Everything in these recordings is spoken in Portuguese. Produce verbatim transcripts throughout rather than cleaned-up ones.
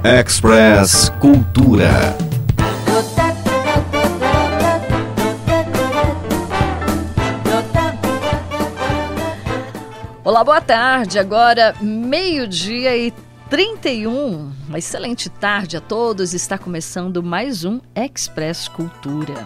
Express Cultura. Olá, boa tarde. Agora meio-dia e trinta e um. Uma excelente tarde a todos. Está começando mais um Express Cultura.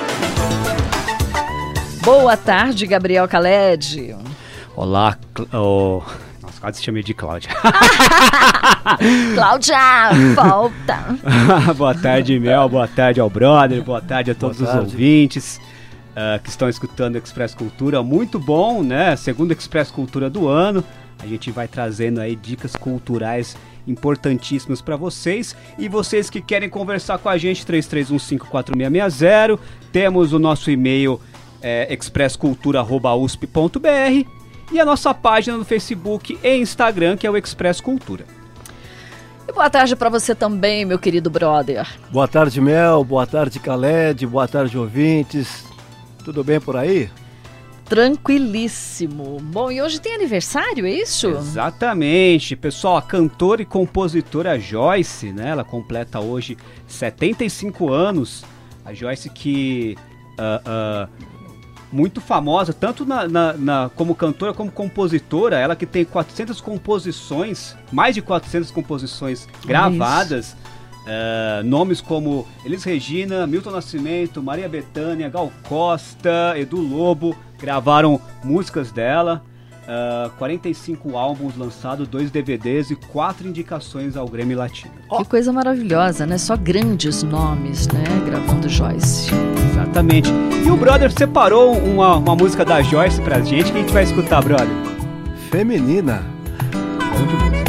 Boa tarde, Gabriel Khaled. Olá, oh, nossa, quase chamei de Cláudia. Cláudia, volta. Boa tarde, Mel, boa tarde ao brother, boa tarde a todos Boa os tarde. ouvintes uh, que estão escutando o Express Cultura. Muito bom, né? Segundo Express Cultura do ano. A gente vai trazendo aí dicas culturais importantíssimas para vocês. E vocês que querem conversar com a gente, três três um cinco quatro seis seis zero. Temos o nosso e-mail é, express cultura arroba u s p ponto b r e a nossa página no Facebook e Instagram, que é o Express Cultura. E boa tarde para você também, meu querido brother. Boa tarde, Mel. Boa tarde, Khaled. Boa tarde, ouvintes. Tudo bem por aí? Tranquilíssimo. Bom, e hoje tem aniversário, é isso? Exatamente. Pessoal, a cantora e compositora Joyce, né? Ela completa hoje setenta e cinco anos. A Joyce que... Uh, uh, muito famosa, tanto na, na, na, como cantora como compositora, ela que tem quatrocentas composições, mais de quatrocentas composições gravadas, uh, nomes como Elis Regina, Milton Nascimento, Maria Bethânia, Gal Costa, Edu Lobo, gravaram músicas dela, uh, quarenta e cinco álbuns lançados, dois D V Ds e quatro indicações ao Grammy Latino. Que coisa maravilhosa, né? Só grandes nomes, né? Gravando Joyce. Exatamente. E o brother separou uma, uma música da Joyce pra gente, que a gente vai escutar, brother. Feminina. Bom de música.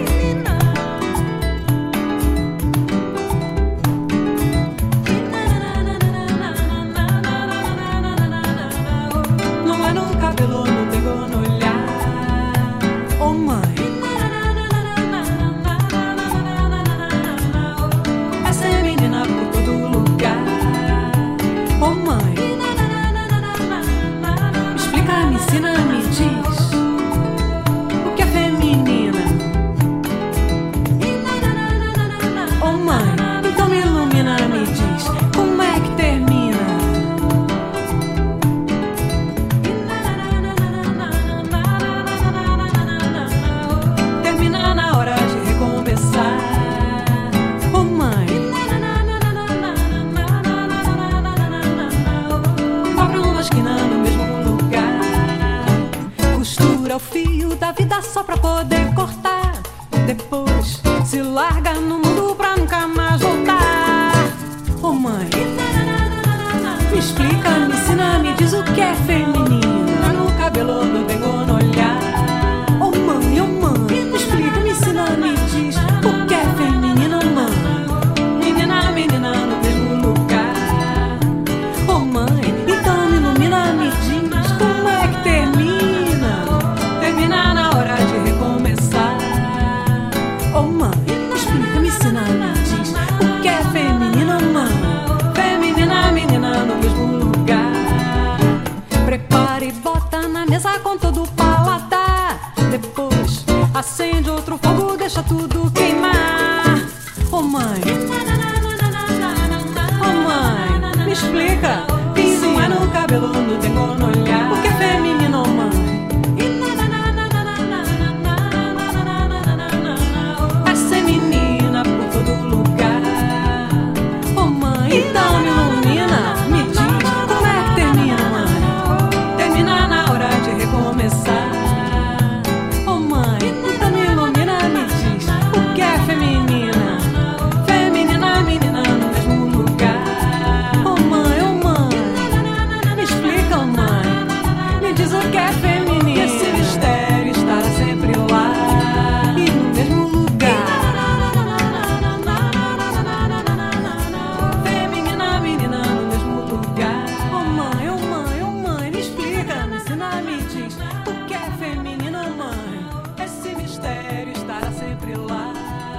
Não é no cabelo, não pegou no olhar. Oh, mãe. Essa é menina por todo lugar. Oh, mãe. Me explica, me ensina, me diz o que é feminina. Oh, mãe. Então me ilumina, me diz como é que termina. Termina na hora de recomeçar. Oh, mãe. Abre uma esquina no mesmo lugar. Costura o fio da vida só pra poder cortar. Depois se larga no mundo pra nunca mais voltar. Oh, mãe. Me explica, me ensina, me diz o que é feminina. No cabelo, no pegou no olhar. Oh, mãe, oh, mãe. Me explica, me ensina, me diz o que é feminina, mãe. Menina, menina, no mesmo lugar. Oh, mãe, então me ilumina, me diz como é que termina. Termina na hora de recomeçar. Oh, mãe, me explica, me ensina, me diz o que é feminina, mãe. Feminina, menina, no mesmo lugar. Prepara e bota na mesa com todo o paladar. Depois acende outro fogo, deixa tudo queimar. Oh, mãe. Oh, mãe, me explica. Isso não é no cabelo, no tempo, no olhar. O que é feminino, mãe? Vai ser menina por todo lugar. Oh, mãe, então me ilumina, me diz como é que termina, mãe. Termina na hora de recomeçar. Oh, mãe, então me ilumina, me diz o que é feminina. Feminina, menina, no mesmo lugar. Oh, mãe, oh, mãe, me explica, mãe. Me diz o que é feminina. E esse mistério estará sempre lá e no mesmo lugar. Feminina, menina, no mesmo lugar. Oh, mãe, oh, mãe, oh, mãe, me explica, me ensina, me diz o que é feminina, mãe. Esse mistério estará sempre lá.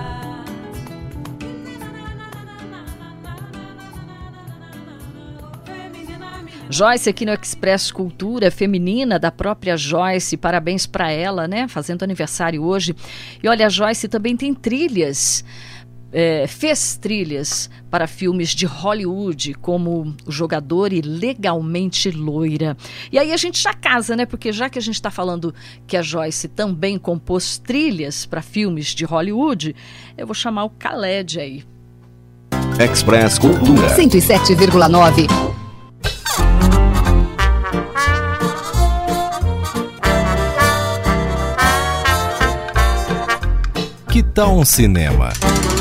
Joyce aqui no Express Cultura Feminina, da própria Joyce, parabéns para ela, né, fazendo aniversário hoje. E olha, a Joyce também tem trilhas é, fez trilhas para filmes de Hollywood, como O Jogador e Legalmente Loira. E aí a gente já casa, né? Porque já que a gente está falando que a Joyce também compôs trilhas para filmes de Hollywood, eu vou chamar o Khaled aí. Express Cultura cento e sete vírgula nove. Que tal um cinema?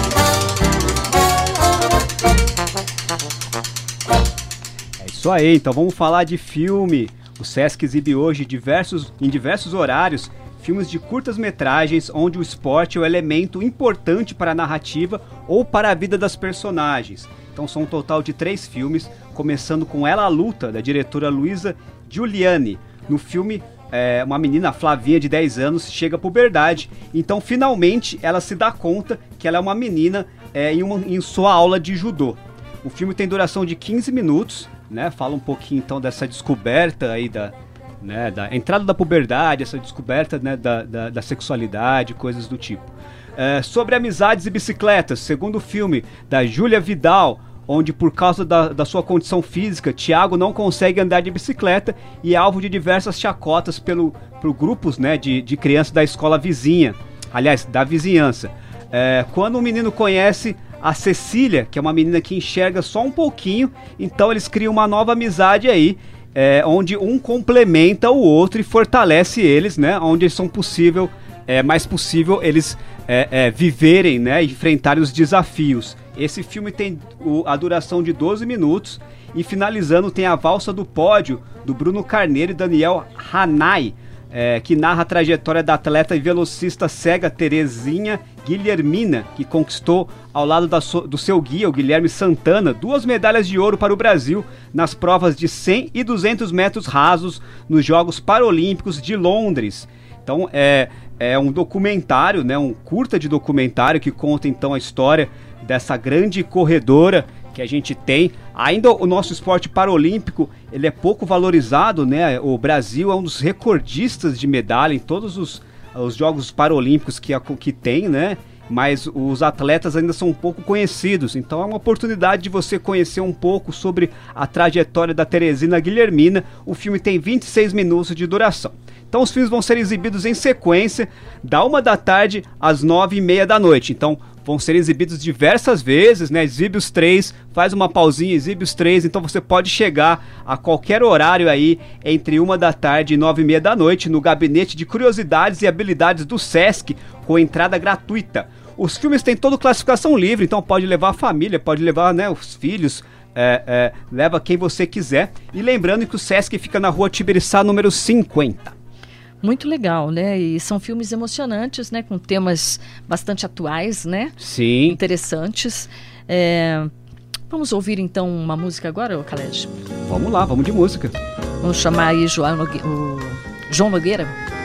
É isso aí, então vamos falar de filme. O Sesc exibe hoje diversos, em diversos horários filmes de curtas-metragens onde o esporte é o elemento importante para a narrativa ou para a vida das personagens. Então são um total de três filmes, começando com Ela a Luta, da diretora Luisa Giuliani. No filme, é, uma menina, Flavinha, de dez anos, chega à puberdade, então finalmente ela se dá conta que ela é uma menina é, em, uma, em sua aula de judô. O filme tem duração de quinze minutos, né? Fala um pouquinho então dessa descoberta aí da... Né, da entrada da puberdade, essa descoberta, né, da, da, da sexualidade, coisas do tipo. É, sobre amizades e bicicletas, segundo o filme da Júlia Vidal, onde por causa da, da sua condição física, Tiago não consegue andar de bicicleta e é alvo de diversas chacotas pelo, por grupos, né, de, de crianças da escola vizinha, aliás, da vizinhança. É, quando o menino conhece a Cecília, que é uma menina que enxerga só um pouquinho, então eles criam uma nova amizade aí, É, onde um complementa o outro e fortalece eles, né? Onde eles são possível, é mais possível eles é, é, viverem, né? E enfrentarem os desafios. Esse filme tem o, a duração de doze minutos e finalizando tem a Valsa do Pódio do Bruno Carneiro e Daniel Hanai, é, que narra a trajetória da atleta e velocista cega Terezinha Guilhermina, que conquistou ao lado da so, do seu guia, o Guilherme Santana, duas medalhas de ouro para o Brasil nas provas de cem e duzentos metros rasos nos Jogos Paralímpicos de Londres. Então é, é um documentário, né, um curta de documentário que conta então a história dessa grande corredora que a gente tem. Ainda o nosso esporte paralímpico, ele é pouco valorizado, né? O Brasil é um dos recordistas de medalha em todos os, os Jogos Paralímpicos que, que tem, né? Mas os atletas ainda são um pouco conhecidos, então é uma oportunidade de você conhecer um pouco sobre a trajetória da Teresina Guilhermina. O filme tem vinte e seis minutos de duração. Então os filmes vão ser exibidos em sequência, da uma da tarde às nove e meia da noite. Então vão ser exibidos diversas vezes, né? Exibe os três, faz uma pausinha, exibe os três. Então você pode chegar a qualquer horário aí, entre uma da tarde e nove e meia da noite, no Gabinete de Curiosidades e Habilidades do Sesc, com entrada gratuita. Os filmes têm toda classificação livre, então pode levar a família, pode levar, né, os filhos, é, é, leva quem você quiser. E lembrando que o Sesc fica na rua Tibiriçá, número cinquenta. Muito legal, né? E são filmes emocionantes, né? Com temas bastante atuais, né? Sim. Interessantes. É... Vamos ouvir então uma música agora, Khaled? Vamos lá, vamos de música. Vamos chamar aí João Nogue... o João Nogueira.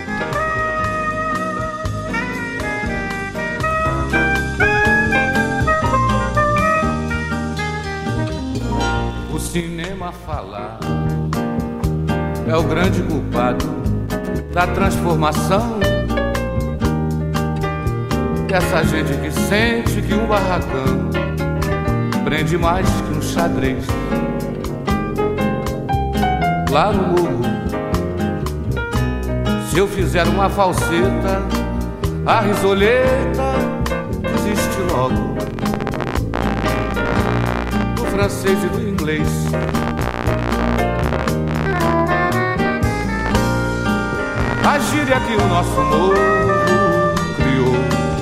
O cinema falar é o grande culpado da transformação dessa gente que sente que um barracão prende mais que um xadrez. Lá no morro, se eu fizer uma falseta, a risoleta desiste logo do francês e do inglês. A gíria que o nosso morro criou,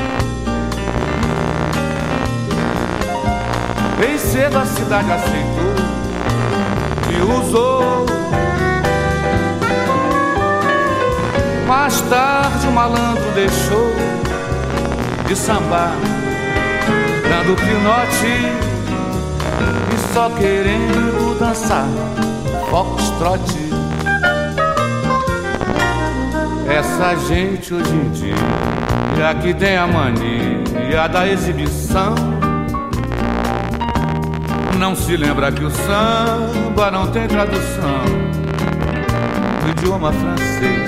bem cedo a cidade aceitou e usou. Mais tarde o malandro deixou de sambar, dando pinote e só querendo dançar foxtrot. Essa gente hoje em dia, já que tem a mania da exibição, não se lembra que o samba não tem tradução do idioma francês.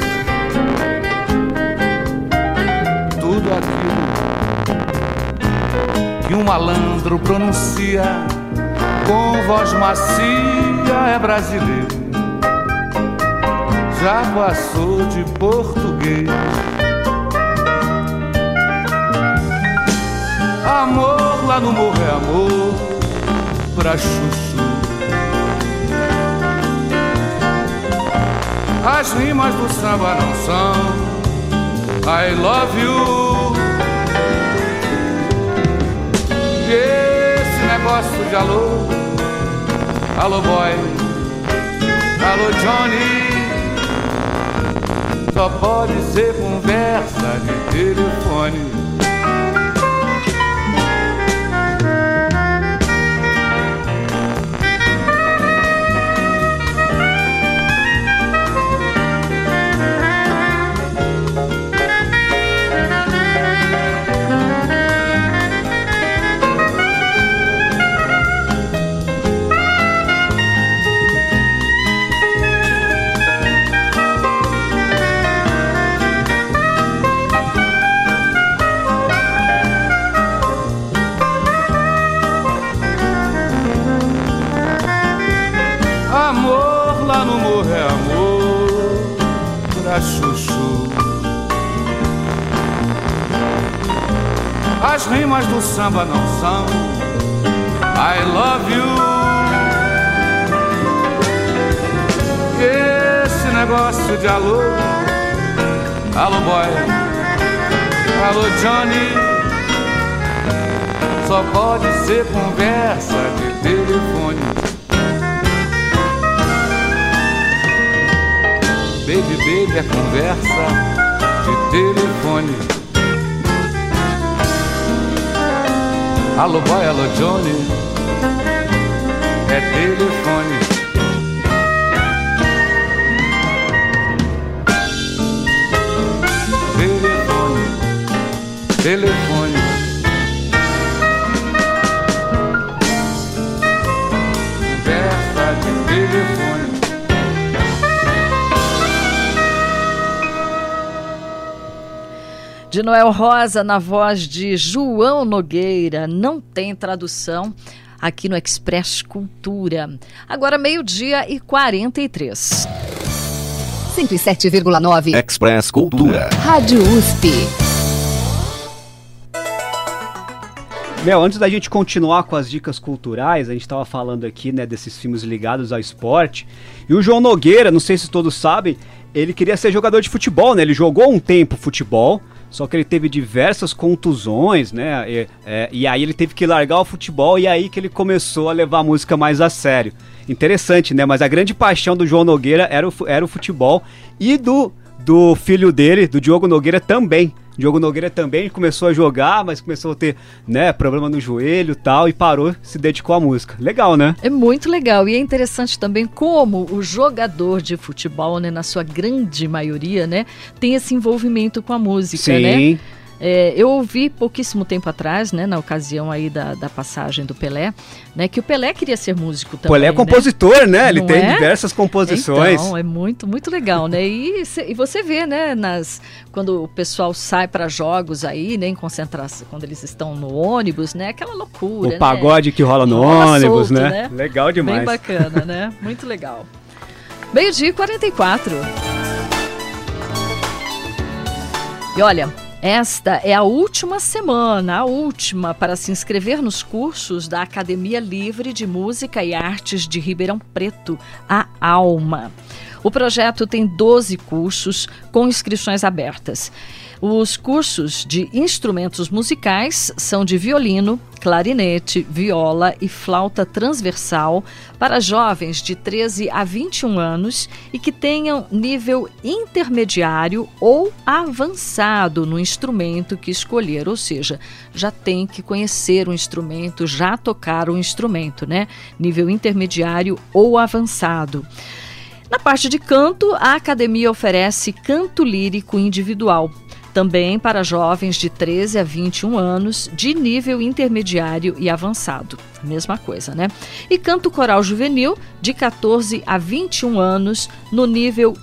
Tudo aquilo que um malandro pronuncia com voz macia, é brasileiro, já passou de português. Amor lá no morro é amor pra chuchu. As rimas do samba não são I love you. E esse negócio de alô, alô boy, alô Johnny, só pode ser conversa de telefone. Chuchu. As rimas do samba não são I love you. Esse negócio de alô, alô boy, alô Johnny, só pode ser conversa de telefone. Baby, baby, é conversa de telefone. Alô boy, alô Johnny, é telefone. Telefone, telefone. Conversa de telefone. De Noel Rosa, na voz de João Nogueira. Não tem tradução aqui no Express Cultura. Agora meio-dia e quarenta e três. cento e sete vírgula nove. Express Cultura. Rádio U S P. Mel, antes da gente continuar com as dicas culturais, a gente estava falando aqui, né, desses filmes ligados ao esporte. E o João Nogueira, não sei se todos sabem, ele queria ser jogador de futebol, né? Ele jogou um tempo futebol, só que ele teve diversas contusões, né? E, é, e aí ele teve que largar o futebol e aí que ele começou a levar a música mais a sério. Interessante, né? Mas a grande paixão do João Nogueira era o, era o futebol e do, do filho dele, do Diogo Nogueira, também. Diogo Nogueira também começou a jogar, mas começou a ter, né, problema no joelho e tal, e parou, se dedicou à música. Legal, né? É muito legal, e é interessante também como o jogador de futebol, né, na sua grande maioria, né, tem esse envolvimento com a música, Sim. né? É, eu ouvi pouquíssimo tempo atrás, né, na ocasião aí da, da passagem do Pelé, né, que o Pelé queria ser músico também. Pelé é compositor, né? né? Ele Não tem é? diversas composições. Então, é muito, muito legal, né? E, cê, e você vê, né, nas, quando o pessoal sai para jogos aí, né, em concentração, quando eles estão no ônibus, né, aquela loucura, O né? pagode que rola no Rola ônibus, solto, né? né? Legal demais. Bem bacana, né? Muito legal. Meio-dia e quarenta e quatro. E olha, esta é a última semana, a última para se inscrever nos cursos da Academia Livre de Música e Artes de Ribeirão Preto, a ALMA. O projeto tem doze cursos com inscrições abertas. Os cursos de instrumentos musicais são de violino, clarinete, viola e flauta transversal para jovens de treze a vinte e um anos e que tenham nível intermediário ou avançado no instrumento que escolher, ou seja, já tem que conhecer o instrumento, já tocar o instrumento, né? Nível intermediário ou avançado. Na parte de canto, a academia oferece canto lírico individual, também para jovens de treze a vinte e um anos, de nível intermediário e avançado. Mesma coisa, né? E canto coral juvenil, de catorze a vinte e um anos, no nível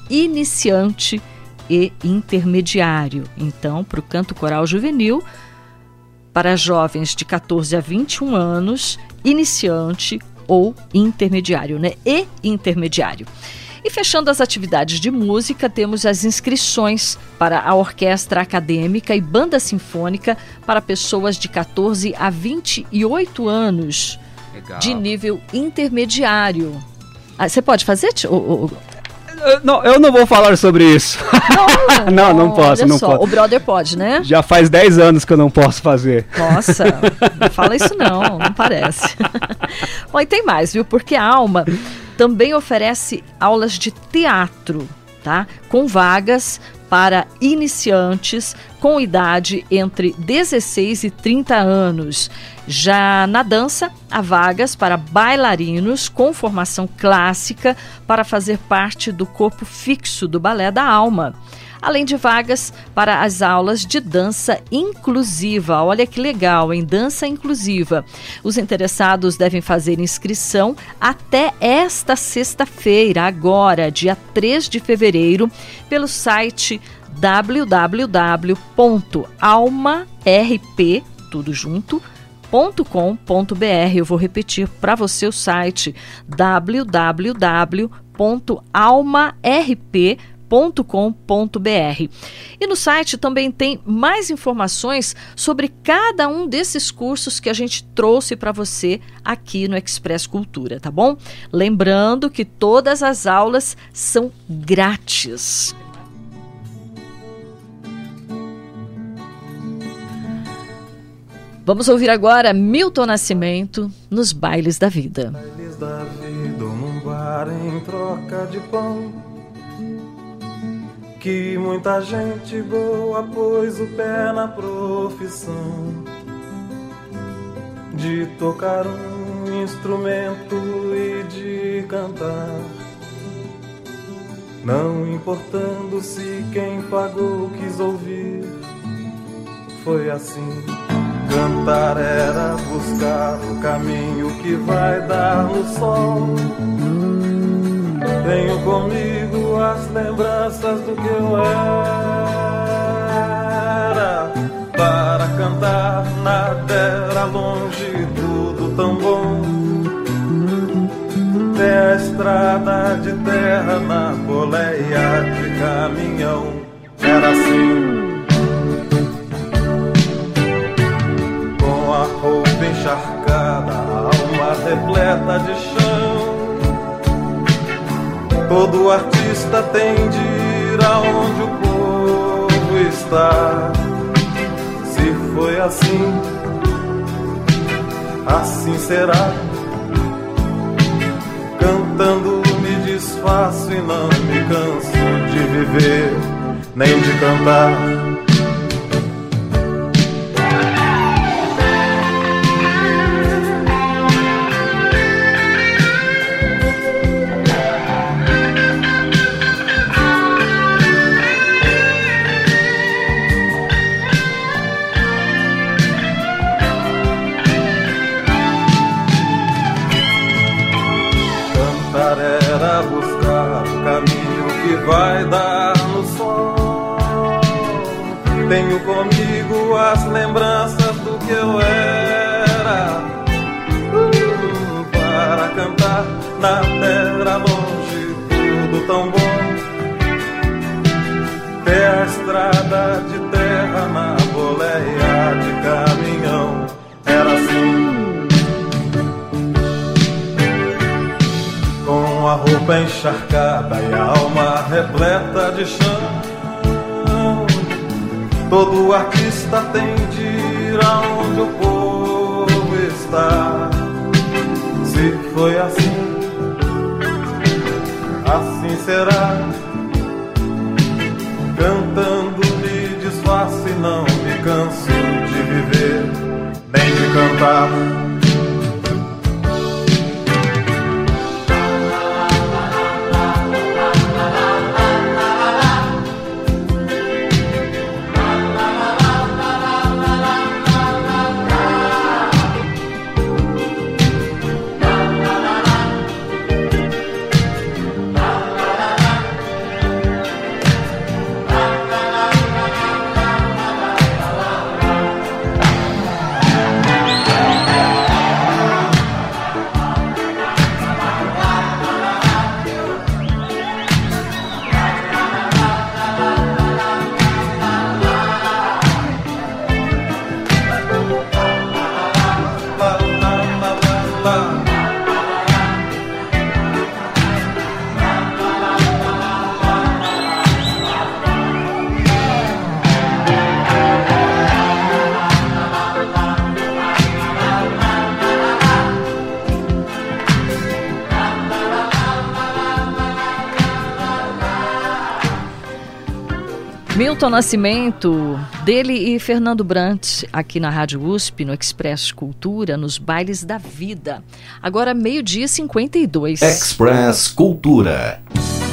iniciante e intermediário. Então, para o canto coral juvenil, para jovens de catorze a vinte e um anos, iniciante ou intermediário, né? E intermediário. E fechando as atividades de música, temos as inscrições para a orquestra acadêmica e banda sinfônica para pessoas de catorze a vinte e oito anos. Legal. De nível intermediário. Ah, você pode fazer, tio? O, o... Eu, não, eu não vou falar sobre isso. Não, não, não posso, olha não só, posso. O brother pode, né? Já faz dez anos que eu não posso fazer. Nossa, não fala isso não, não parece. Bom, e tem mais, viu? Porque a Alma também oferece aulas de teatro, tá? Com vagas para iniciantes com idade entre dezesseis e trinta anos. Já na dança, há vagas para bailarinos com formação clássica para fazer parte do corpo fixo do Balé da Alma. Além de vagas para as aulas de dança inclusiva. Olha que legal, hein? Dança inclusiva. Os interessados devem fazer inscrição até esta sexta-feira, agora, dia três de fevereiro, pelo site w w w ponto alma r p, tudo junto, ponto com ponto b r. Eu vou repetir para você o site w w w ponto alma r p ponto com ponto b r. E no site também tem mais informações sobre cada um desses cursos que a gente trouxe para você aqui no Express Cultura, tá bom? Lembrando que todas as aulas são grátis. Vamos ouvir agora Milton Nascimento nos Bailes da Vida. Bailes da vida ou num bar em troca de pão, que muita gente boa pôs o pé na profissão de tocar um instrumento e de cantar, não importando se quem pagou quis ouvir. Foi assim. Cantar era buscar o caminho que vai dar no sol. Tenho comigo as lembranças do que eu era. Para cantar nada era longe, tudo tão bom. Tem a estrada de terra na boleia de caminhão. Era assim. Com a roupa encharcada, a alma repleta de chão. Todo artista tem de ir aonde o povo está. Se foi assim, assim será. Cantando me desfaço e não me canso de viver, nem de cantar. Era buscar o caminho que vai dar no sol. Tenho comigo as lembranças do que eu era. uh, Para cantar na terra longe, tudo tão bom. Ter a estrada de terra na boleia de caminhão. Era assim. Com a roupa encharcada e a alma repleta de chão. Todo artista tem de ir aonde o povo está. Se foi assim, assim será. Cantando me desfaço e não me canso de viver, nem de cantar. Milton Nascimento, dele e Fernando Brant, aqui na Rádio U S P, no Express Cultura, nos Bailes da Vida. Agora, meio-dia e cinquenta e dois. Express Cultura.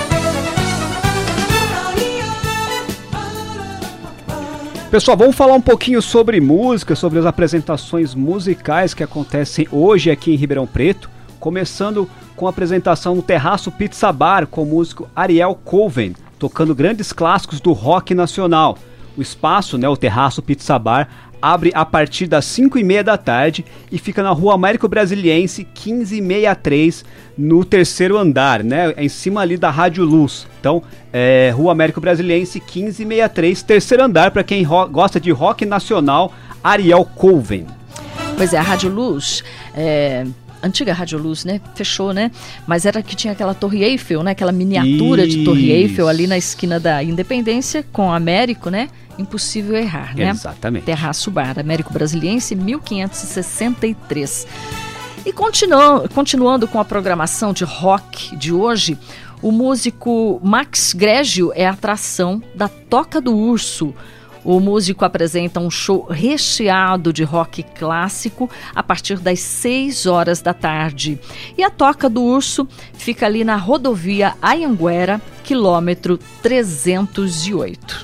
Pessoal, vamos falar um pouquinho sobre música, sobre as apresentações musicais que acontecem hoje aqui em Ribeirão Preto, começando com a apresentação no Terraço Pizza Bar com o músico Ariel Colven, tocando grandes clássicos do rock nacional. O espaço, né, o Terraço Pizza Bar, abre a partir das cinco e meia da tarde e fica na Rua Américo Brasiliense quinze sessenta e três, no terceiro andar, né, em cima ali da Rádio Luz. Então, é, Rua Américo Brasiliense quinze sessenta e três, terceiro andar, para quem ro- gosta de rock nacional, Ariel Colven. Pois é, a Rádio Luz, é, antiga Rádio Luz, né, fechou, né, mas era que tinha aquela Torre Eiffel, né, aquela miniatura Isso. de Torre Eiffel ali na esquina da Independência com o Américo, né, impossível errar, né? Exatamente. Terraço Bar, Américo Brasiliense, mil quinhentos e sessenta e três. E continuando, continuando com a programação de rock de hoje, o músico Max Grégio é a atração da Toca do Urso. O músico apresenta um show recheado de rock clássico a partir das seis horas da tarde. E a Toca do Urso fica ali na rodovia Anhanguera, quilômetro trezentos e oito.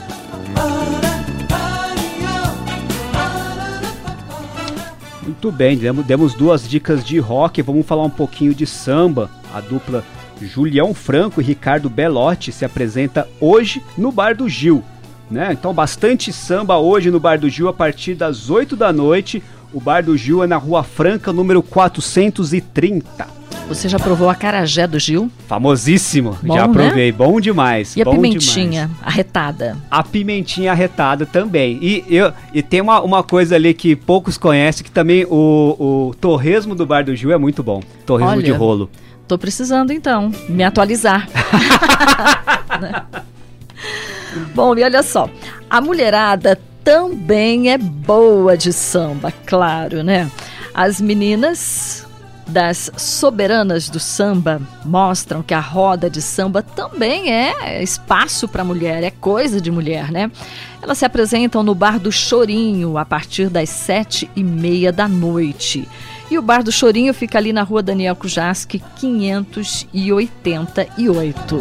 Muito bem, demos duas dicas de rock, vamos falar um pouquinho de samba. A dupla Julião Franco e Ricardo Belotti se apresenta hoje no Bar do Gil, né? Então bastante samba hoje no Bar do Gil a partir das oito da noite. O Bar do Gil é na Rua Franca, número quatrocentos e trinta. Você já provou a acarajé do Gil? Famosíssimo, Bom, já provei, né? bom demais. E a bom pimentinha demais. arretada? A pimentinha arretada também. E, eu, e tem uma, uma coisa ali que poucos conhecem, que também o, o torresmo do Bar do Gil é muito bom. Torresmo Olha, de rolo. Tô precisando então me atualizar. Né? Bom, e olha só, a mulherada também é boa de samba, claro, né? As meninas das Soberanas do Samba mostram que a roda de samba também é espaço para mulher, é coisa de mulher, né? Elas se apresentam no Bar do Chorinho a partir das sete e meia da noite. E o Bar do Chorinho fica ali na Rua Daniel Kujaski, quinhentos e oitenta e oito.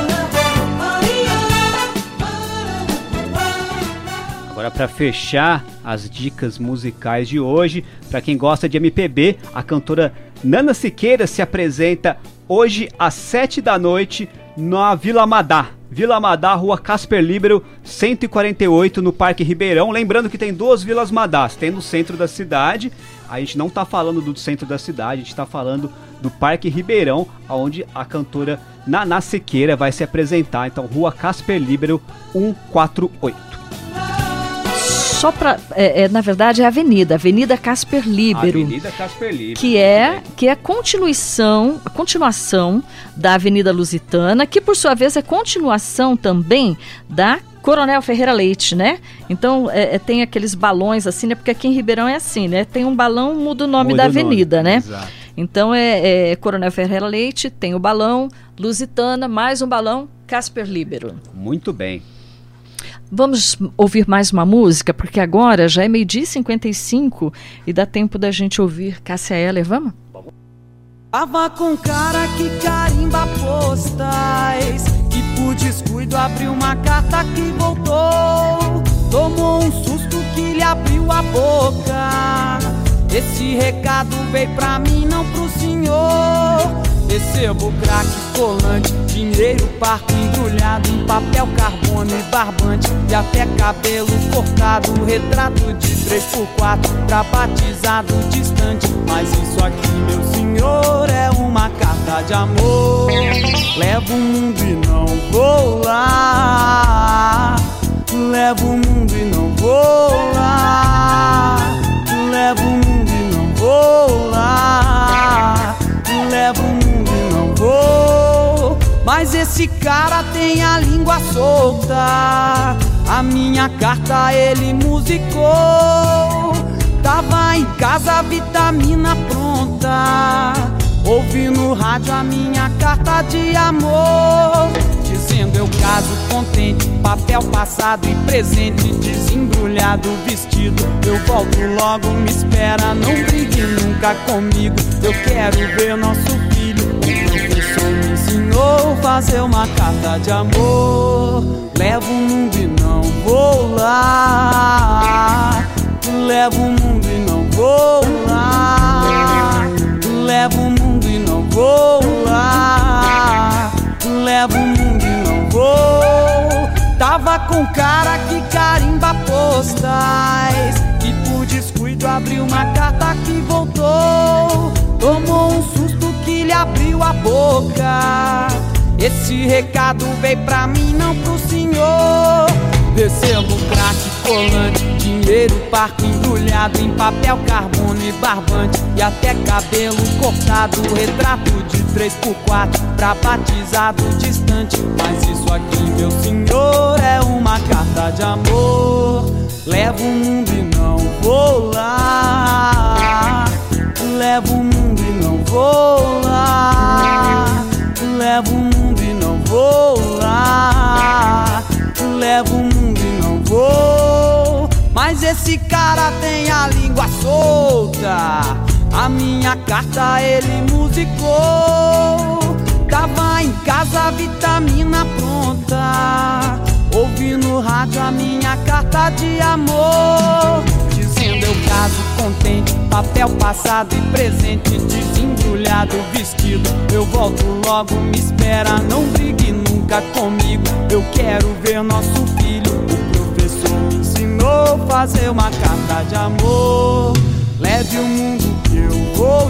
Agora, para fechar as dicas musicais de hoje, para quem gosta de M P B, a cantora Nana Siqueira se apresenta hoje às sete da noite na Vila Amadá. Vila Amadá, Rua Casper Libero, cento e quarenta e oito, no Parque Ribeirão. Lembrando que tem duas Vilas Amadás, tem no centro da cidade. A gente não está falando do centro da cidade, a gente está falando do Parque Ribeirão, onde a cantora Nana Siqueira vai se apresentar. Então, Rua Casper Libero, cento e quarenta e oito. Só para, é, é, na verdade, é a Avenida, Avenida Casper Libero. Avenida Casper Libero. Que é, que é a continuação, a continuação da Avenida Lusitana, que por sua vez é continuação também da Coronel Ferreira Leite, né? Então, é, é, tem aqueles balões assim, né? Porque aqui em Ribeirão é assim, né? Tem um balão, muda o nome Muda da o nome, avenida, né? Exato. Então, é, é Coronel Ferreira Leite, tem o balão, Lusitana, mais um balão, Casper Libero. Muito bem. Vamos ouvir mais uma música, porque agora já é meio-dia e cinquenta e cinco e dá tempo da gente ouvir Cássia Eller, vamos? Tava com cara que carimba postais, que por descuido abriu uma carta que voltou. Tomou um susto que lhe abriu a boca. Esse recado veio pra mim, não pro senhor. Recebo crack, colante, dinheiro parco embrulhado em papel carbono e barbante, e até cabelo cortado, retrato de três por quatro pra batizado distante. Mas isso aqui, meu senhor, é uma carta de amor. Levo o mundo e não vou lá. Levo o mundo e não vou lá. Levo o mundo e não vou lá. Levo o mundo e não vou. Mas esse cara tem a língua solta. A minha carta ele musicou. Tava em casa, vitamina pronta. Ouvi no rádio a minha carta de amor, dizendo dizendo eu caso contente, papel passado e presente, desembrulhado o vestido. Eu volto logo, me espera, não brigue nunca comigo. Eu quero ver nosso filho. O professor me ensinou a fazer uma carta de amor. Levo o mundo e não vou lá. Levo o mundo e não vou lá. Levo o mundo e não vou lá. Levo o mundo e não vou. Tava com cara que carimba postais, e por descuido abriu uma carta que voltou. Tomou um susto que lhe abriu a boca. Esse recado veio pra mim, não pro senhor. Recebo crack, colante, dinheiro, parco embrulhado em papel carbono e barbante, e até cabelo cortado, retrato de três por quatro pra batizado distante. Mas isso aqui, meu senhor, é uma carta de amor. Levo o mundo e não vou lá. Levo o mundo e não vou lá. Levo o mundo e não vou lá. Levo o mundo e não vou. Mas esse cara tem a língua solta. A minha carta ele musicou. Tava em casa, vitamina pronta, ouvi no rádio a minha carta de amor, dizendo eu caso contente, papel passado e presente, desembrulhado o vestido. Eu volto logo, me espera, não brigue nunca comigo. Eu quero ver nosso filho. O professor me ensinou a fazer uma carta de amor. Leve o mundo que eu vou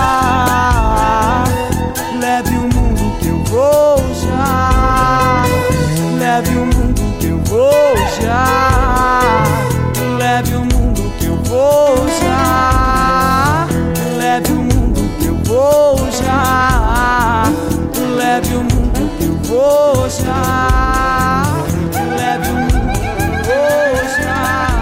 já. Leve o mundo que eu vou já. Leve o mundo que eu vou já. Leve o mundo que eu vou já. Leve o mundo que eu vou já. Leve o mundo que eu vou já. Leve o mundo que eu vou já.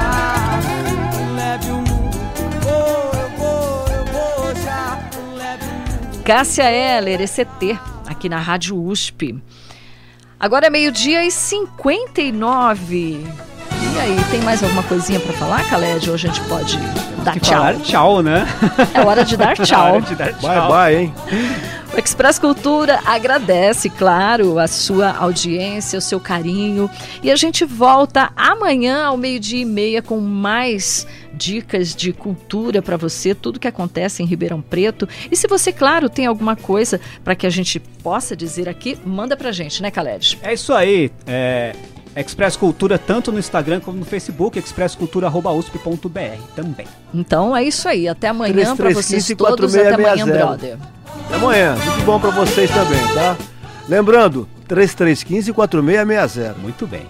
Leve o mundo que eu vou, eu vou, eu vou já. Leve o mundo. Cássia Eller, E C T, aqui na Rádio U S P. Agora é meio-dia e cinquenta e nove. E aí, tem mais alguma coisinha pra falar, Khaled? Ou a gente pode dar que tchau? Falar tchau, né? É hora de dar tchau. É hora de dar tchau. Bye, bye, hein? O Express Cultura agradece, claro, a sua audiência, o seu carinho. E a gente volta amanhã ao meio-dia e meia com mais dicas de cultura para você, tudo que acontece em Ribeirão Preto. E se você, claro, tem alguma coisa para que a gente possa dizer aqui, manda pra gente, né, Khaled? É isso aí. É... Express Cultura tanto no Instagram como no Facebook, express cultura arroba u s p ponto b r também. Então é isso aí, até amanhã para vocês três três um cinco, todos, quatro seis até amanhã, seis zero. brother. Até amanhã, tudo bom pra vocês também, tá? Lembrando, três três um cinco, quatro seis seis zero. Muito bem.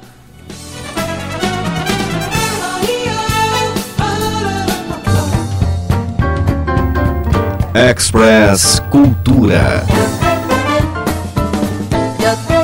Express Cultura. E a-